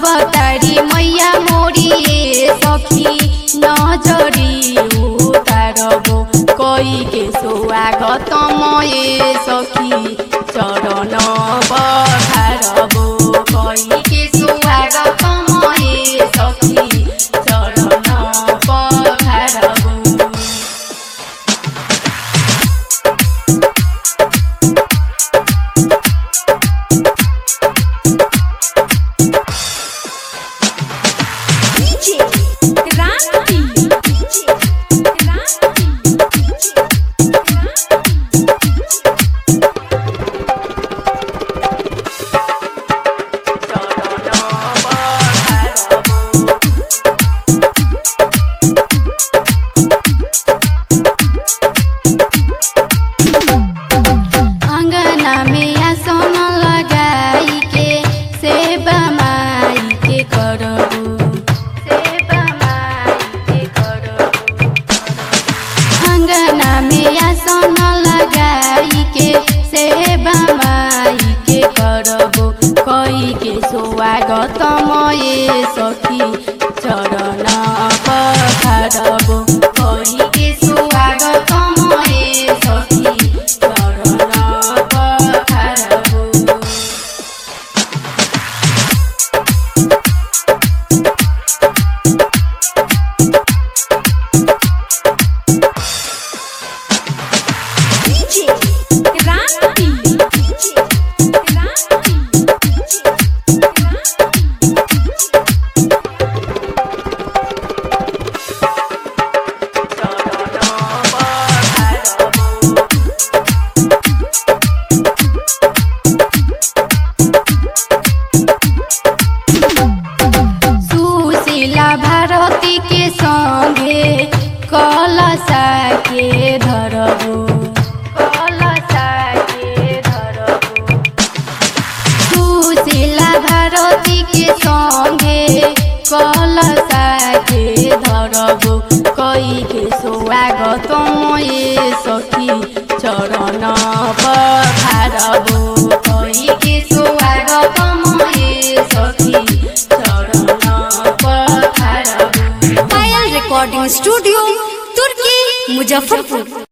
अवतारी मैया मोरी सखी नजरी उतारबो कई के स्वागत मये सखी चरण पखारबो कई के स्वागत मये सखी चरण पखारबो। स्वागत मये सखी चरण पखारबो कई के स्वागत मये सखी चरण पखारबो। भारती के संगे कलशा के धरबो कलशा के धरबो सुशीला भारती के संगे कलशा के धरबो कई के स्वागत मये सखी चरण पखारबो कई के स्वागत मये सखी चरण पखारबो। रिकॉर्डिंग स्टूडियो तुर्की मुजफ्फरपुर।